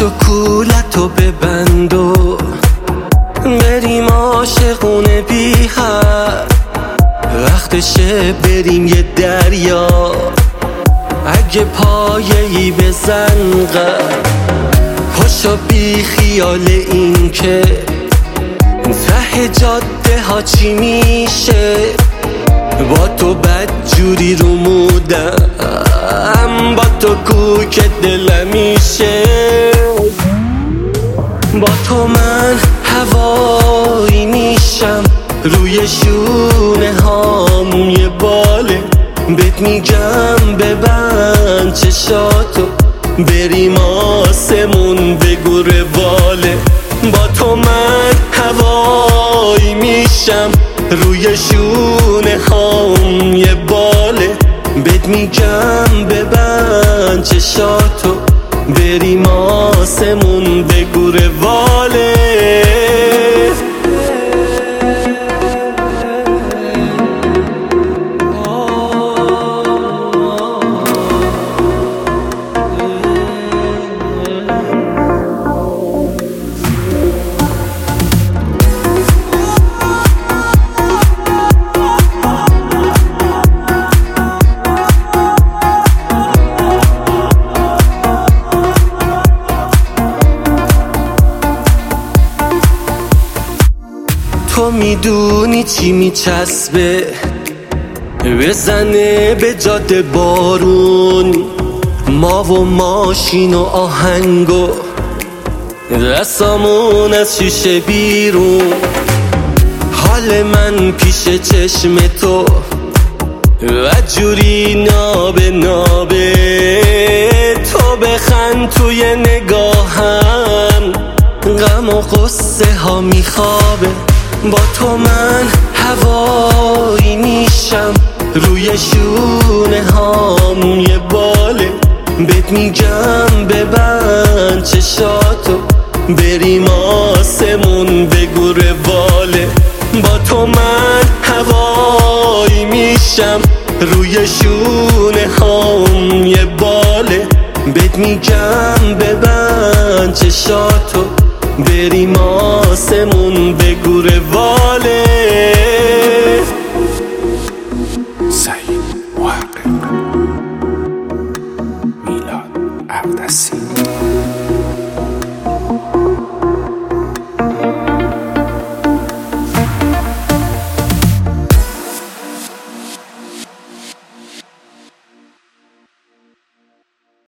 پاشو کولتو ببند و بریم عاشقونه بی حد. وقتشه بریم یه دریا، اگه پایه‌ای بزن قد. پاشو بی خیال این که ته جاده ها چی میشه. با تو بدجوری رو مودم، با تو کوک دلم میشه. با تو من هوایی میشم، روی شونه هام یه باله. بهت میگم ببند چشاتو، بریم آسمون بگو رواله. با تو من هوایی میشم، روی شونه هام یه باله. بهت میگم ببند چشاتو، بریم آسمون بگو رواله. تو میدونی چی میچسبه بزنه به جاده بارون. ما و ماشین و آهنگ و دستامون از شیشه بیرون. حال من پیش چشم تو وجوری نابه نابه. تو بخند توی نگاهم، غم و قصه ها میخوابه. با تو من هوایی میشم، روی شونه هام یه باله. بهت میگم ببند چشاتو، بریم آسمون بگو رواله. با تو من هوایی میشم، روی شونه هام یه باله. بهت میگم ببند چشاتو، بریم آسمون بگو رواله.